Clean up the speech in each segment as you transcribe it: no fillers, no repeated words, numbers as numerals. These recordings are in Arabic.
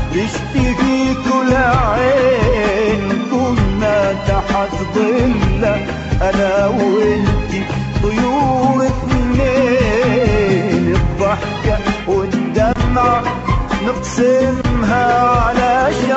تشتهي كل عين كنا تحت ظله انا وانتي طيور اتنين. الضحكة والدمعة نقسمها على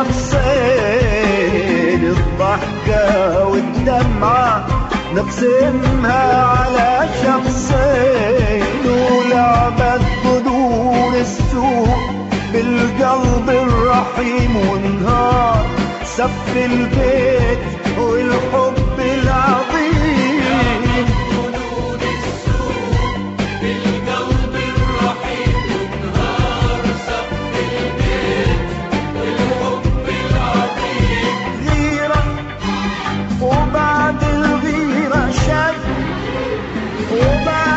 شخصين. الضحكة والدمعة نقسمها على شخصين. ولعبت بدور السوق بالقلب الرحيم ونهار سف البيت والحب العظيم. حدود السوق بالقلب الرحيم ونهار سف البيت والحب العظيم. غيرة وبعد الغيرة شك وبعد